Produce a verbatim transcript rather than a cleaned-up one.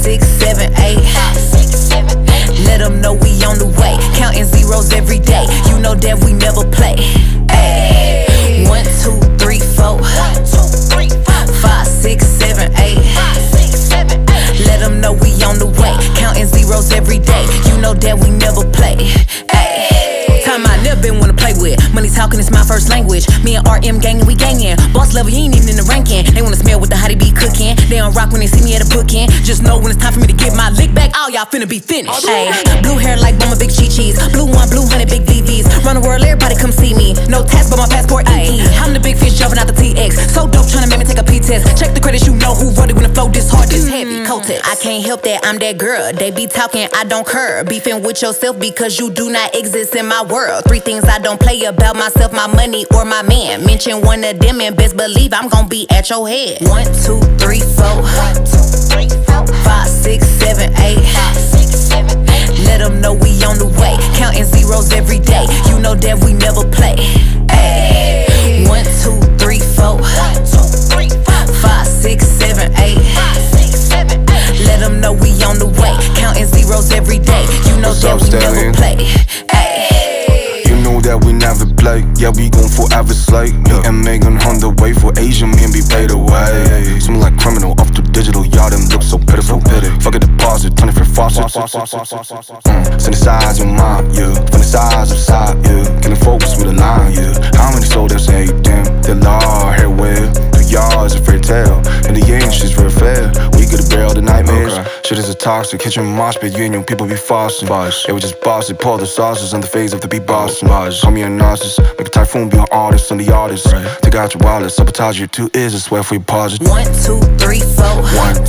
six, seven, eight. Let them know we on the way. Counting zeros every day. You know that we never play. Ay. One, two, three, four. Five, six, seven, eight. Let them know we on the way. Counting zeros every day. You know that we never play. Ay. Time I never been one to play with. Money talking is my first language. Me and R M gangin', we gangin'. Boss level, you ain't even in the ranking. They wanna smell what the hottie be cooking. They don't rock when they see me at a booking. Just know when it's time for me to get my lick back, all y'all finna be finished. Ay. Blue hair like Mama Big Chi Cheese. Blue one, blue honey, big D Vs. Run the world, everybody come see me. No tax, but my passport E E. I'm the big fish jumping out the T X. So dope, tryna make me take a P test. Check the credits, you know who wrote it when the flow this hard, this heavy. Coated. I can't help that, I'm that girl. They be talking, I don't curb. Beefing with yourself because you do not exist in my world. Three things I don't play about myself, my money, or my man. Mention one of them and best believe I'm gon' be at your head. One, two, three, four. Five, six, seven, eight. Let them know we on the way. Counting zeros every day. You know that we never play. Ay. One, two, three, four. Five, six, seven, eight. Let them know we on the way. Counting zeros every day. You know What's that up, we Stallion? never play. Ay. You know that we never play. Yeah, we gon' forever slay. Me and Megan on the way for Asian men be paid away. Something like criminal off the digital. Y'all them look so pitiful. Fuck a deposit, turn it for faucets. Mm, synthesize your mind, yeah. Fantasize upside, yeah. Killing focus with a line, yeah. How many souls that say, damn, the law here well. The y'all is a fairy tale. In the end, she's real fair. We could have barreled the nightmares. Okay. Shit is a toxic kitchen mosh pit. You and your people be flossing. They would just boss it, pour the sauces on the face of the beat bossing. Call me a narcissist, make a typhoon be an artist on the artist. Right. Take out your wallet, sabotage your two ears, I swear for your pauses. One, two, three, four. One,